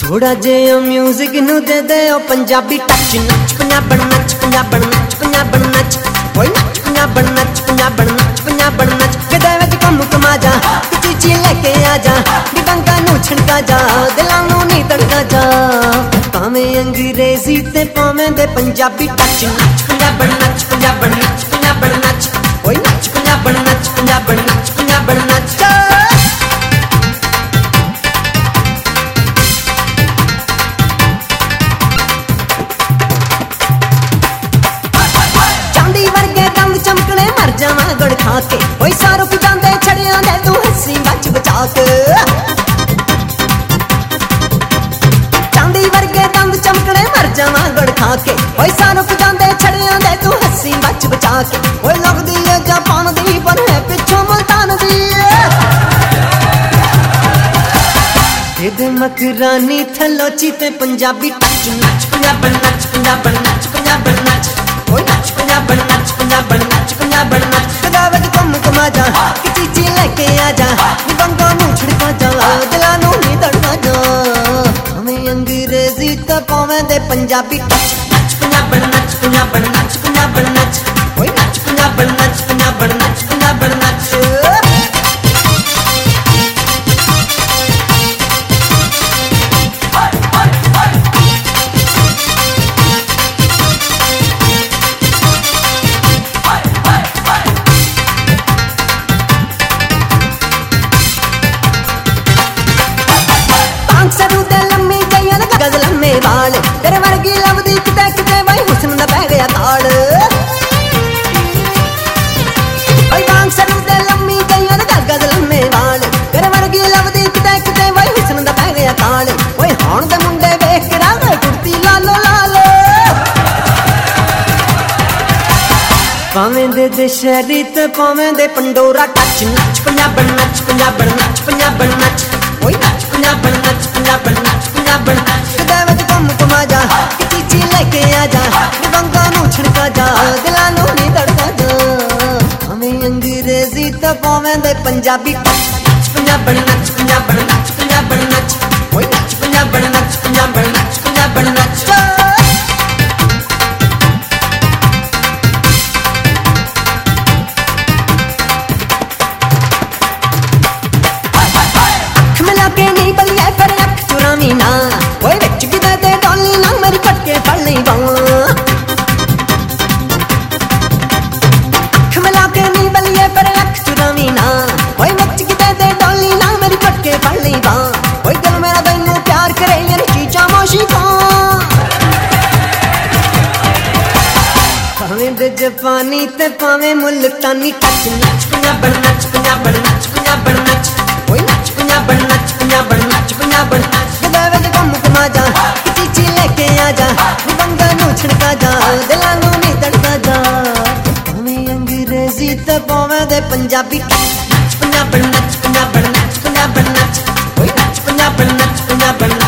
थोड़ा जिहा म्यूजिक नू दे दे ओ पंजाबी टच। नच पंजाबन नच पंजाबन नच पंजाबन नच ओए नच पंजाबन नच पंजाबन नच पंजाबन नच। गदे विच कम कमा जा चीची लेके आ जा डिबंगा नू छड़का जा दिलां नू नी तड़का जा। भावें अंग्रेजी ते भावें दे पंजाबी टच। नच पंजाबन नच पंजाबन नच पंजाबन नच ओए नच पंजाबन नच पंजाबन नच पंजाबन नच। चमकने मर जावा गुड़ खा के ओए सारू की जांदे छड़ियां दे तू हंसी बच बचा के। चांदी वर्गे दंद चमकने मर जावा गुड़ खा के ओए सारू की जांदे छड़ियां दे तू हंसी बच बचा के। ओए लगदी है जापान दी पर है पिछों मुल्तान दी। मकरानी थलोची ते पंजाबी टच। नच पंजाबन नच पंजाबन नच पंजाबन नच ओए नच पंजाबन नच पंजाबन नच पंजाबन नच। गदा विच कम कमा जा चीची लेके आ जा डिबंगा नू छड़का जा दिलां नू नी तड़का जा। भावें अंग्रेजी ते भावें दे पंजाबी टच। नच पंजाबन नच पंजाबन नच पंजाबन नच ओए नच पंजाबन नच पंजाबन नच पंजाबन नच। तेरे वर्गी लभदी किते किते बाई हुस्न दा पै गया ताड़। ओए बांग सरू दे लम्मी गईयां गल गल लम्मे वाल तेरे वर्गी लभदी किते किते बाई हुस्न दा पै गया ताड़। ओए हुण दे मुंडे वेख के रावे कुर्ती लालो लाल। भावें दे शहरी ते भावें दे पंडोरा टच। नच पंजाबन नच पंजाबन नच पंजाबन नच ओए नच पंजाबन नच पंजाबन नच पंजाबन नच। कमा जा चीची लेके आ जा डिबंगा नू छड़का जा दिलां नू नी तड़का जा। भावें अंग्रेजी ते भावें दे पंजाबी टच। नच पंजाबन नच पंजाबन नच पंजाबन नच ओए नच पंजाबन नच पंजाबन नच पंजाबन नच। अख मिला के नहीं बलिए पर अख चुरावी ना ओए विच किते ते डोली ना मेरी पटके फड़ लई बावां। अख मिला के नहीं बलिए पर अख चुरावी ना ओए विच किते ते डोली ना मेरी पटके फड़ लई बावां। ओए दिल मेरा तैनू प्यार करे यार चीचा मोशी का। भावें दे जापानी ते भावें मुल्तानी टच। नच पंजाबन नच पंजाबन नच पंजाबन नच ओए नच पंजाबन नच पंजाबन नच पंजाबन नच। गदा विच कम कमा जा चीची लेके आ जा डिबंगा नू छड़का जा दिलां नू नी तड़का जा। भावें अंग्रेजी ते भावें दे पंजाबी टच। नच पंजाबन नच पंजाबन नच पंजाबन नच ओए नच पंजाबन नच पंजाबन नच।